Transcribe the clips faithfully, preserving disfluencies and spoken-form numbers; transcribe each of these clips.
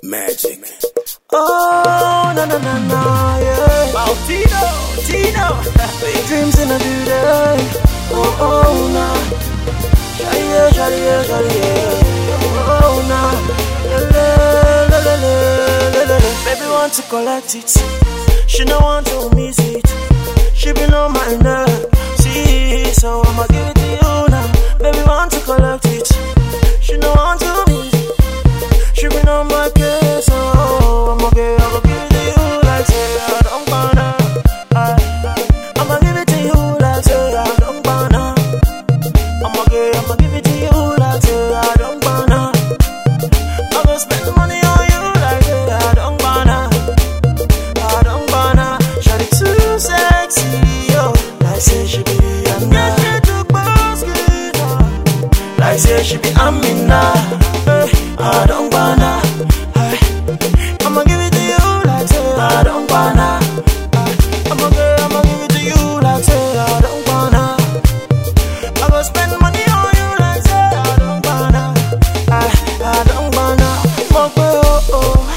Magic. Oh, na na na na, yeah. Oh, Tino, Tino. Big dreams in a new day. Oh, oh, nah. Shawty, yeah, shawty, yeah, shawty, yeah. Oh, oh, nah. La, la, la, la, la, la, la. Baby want to collect it. She don't want to miss it. She been on my neck. See, so I'ma give it to you now. Baby want to collect it. She don't want to miss it. She been on my case, so I'ma give, I'ma give it to you like say I don't wanna. I, I'ma give it to you like say I don't wanna. I'ma give, I'ma give it to you like say I don't wanna. I'ma spend money on you like say I don't wanna. I don't wanna. Shawty too sexy, yo. Like say she be Rihanna. Get to basket, like say she be Amina. Hey, I don't wanna. Hey, I'ma give it to you like say I don't wanna. Hey, I'ma give, I'ma give it to you like say I don't wanna. I go spend money on you like say I don't wanna. Hey, I don't wanna. My girl, oh,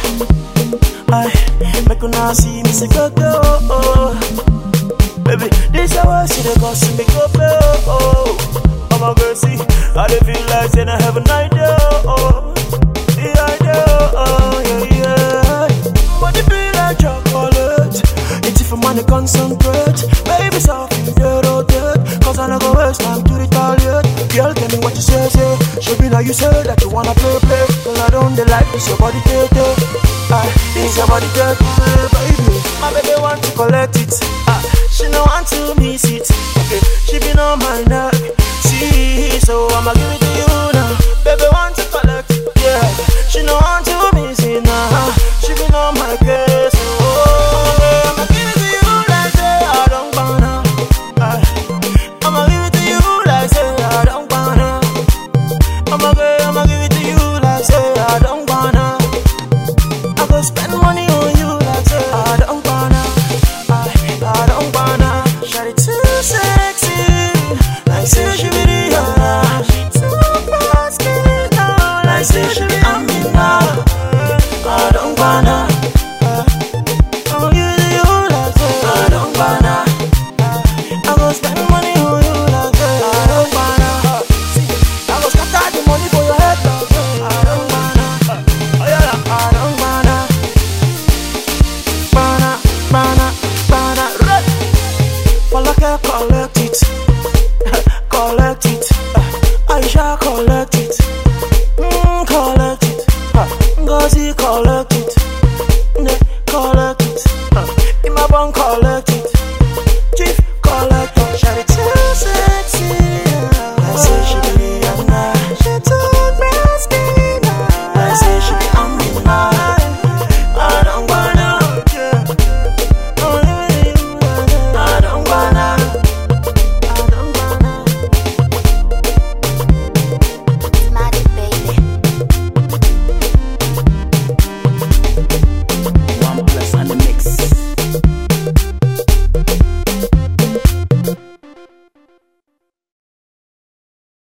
oh. Hey, make una see me say go go, oh. Baby, this hour she dey cause me go play, oh. I'ma go see, I dey feel like saying I have an idea, oh. The idea, oh, yeah, yeah. But it be like chocolate. It's if a money concentrate. Baby, something they rotate. Cause I don't go waste time to retaliate. Girl, tell me what you say, say. Should be like you say that you wanna play, play. Cause I don't they like this, your body take, take. Ah, this your body take, baby. My baby want to collect it. Ah, she no want to miss it. Okay, she been on my neck. See, so I'ma give it to you now. Baby want to collect it, yeah. She no want to miss it now. She been on my case, oh. I'ma give it to you like say I don't wanna. I'ma give it to you like say I don't wanna. I'ma give, I'ma give it to you like say I don't wanna. I go spend money on you like say I don't wanna. I, I don't wanna. Shawty too sexy, like say she be Rihanna. She too basket, like say she be Amina. I don't wanna. I'ma give it to you like say I don't wanna. I go spend money on you like say I don't wanna. I go scatter the money for your head like say I don't wanna. Oh yeah, I don't wanna. Wanna, wanna, wanna. Red. Well, I can collect it, collect it. Aisha collect it, mm, collect it. Ngozi collect